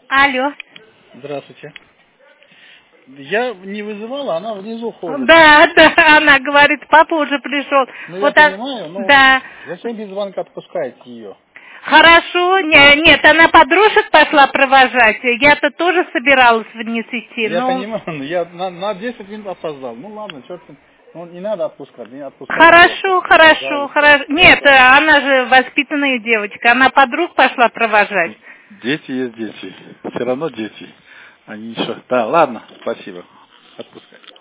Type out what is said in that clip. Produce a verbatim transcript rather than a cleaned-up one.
Алло. Здравствуйте. Я не вызывала, она внизу ходит. Да, да, она говорит, папа уже пришел. Ну, Вот я а... понимаю, но да. зачем без звонка отпускаете ее? Хорошо, не, нет, она подружек пошла провожать. Я-то тоже собиралась вниз идти, Я но... понимаю, но я на, на десять минут опоздал. Ну ладно, черт, ну не надо отпускать, не отпускайте Хорошо, просто. хорошо, Пожалуйста. хорошо. Нет, она же воспитанная девочка, она подруг пошла провожать. Дети есть дети. Все равно дети. Они еще. Да, ладно, спасибо. Отпускай.